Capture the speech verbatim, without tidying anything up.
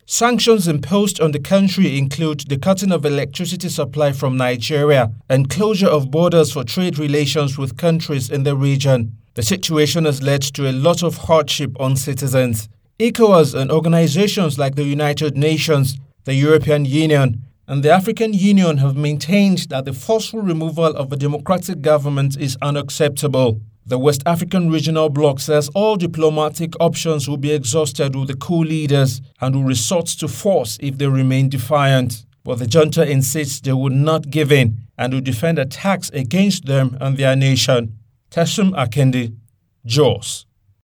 Sanctions imposed on the country include the cutting of electricity supply from Nigeria and closure of borders for trade relations with countries in the region. The situation has led to a lot of hardship on citizens. ECOWAS and organizations like the United Nations, the European Union, and the African Union have maintained that the forceful removal of a democratic government is unacceptable. The West African Regional Bloc says all diplomatic options will be exhausted with the coup leaders and will resort to force if they remain defiant. But the junta insists they will not give in and will defend attacks against them and their nation. Tessum Akende, Jos.